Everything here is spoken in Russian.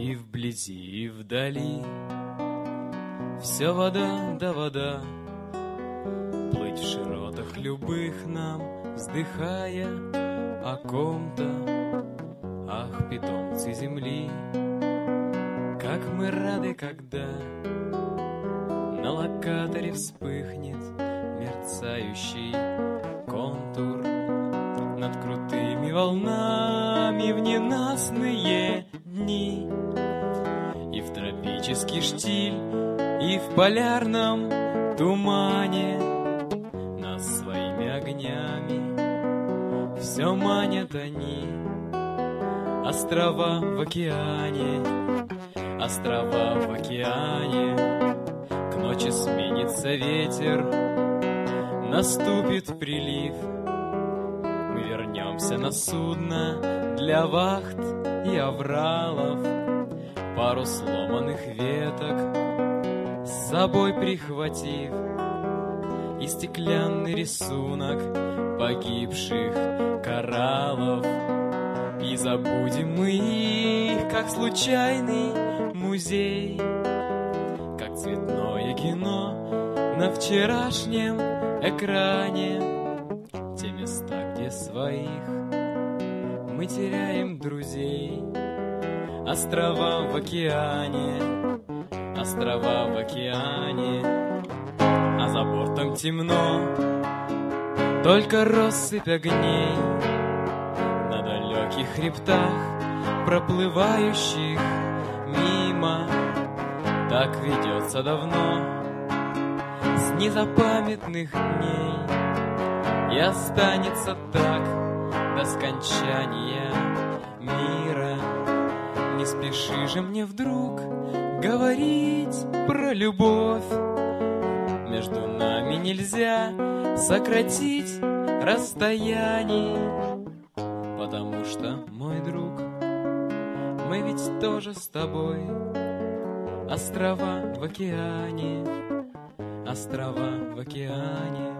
И вблизи, и вдали все вода да вода. Плыть в широтах любых нам, вздыхая о ком-то. Ах, питомцы земли, как мы рады, когда на локаторе вспыхнет мерцающий контур над крутыми волнами в ненастные дни. И в тропический штиль, и в полярном тумане нас своими огнями все манят они. Острова в океане, острова в океане. К ночи сменится ветер, наступит прилив. Мы вернемся на судно для вахт и авралов, пару сломанных веток с собой прихватив, и стеклянный рисунок погибших кораллов. И забудем мы их, как случайный музей, как цветное кино на вчерашнем экране. Те места, где своих мы теряем друзей. Острова в океане, острова в океане. А за бортом темно, только россыпь огней на далеких хребтах, проплывающих мимо. Так ведется давно, с незапамятных дней, и останется так до скончания мира. Не спеши же мне вдруг говорить про любовь. Между нами нельзя сократить расстояний, потому что, мой друг, мы ведь тоже с тобой острова в океане, острова в океане.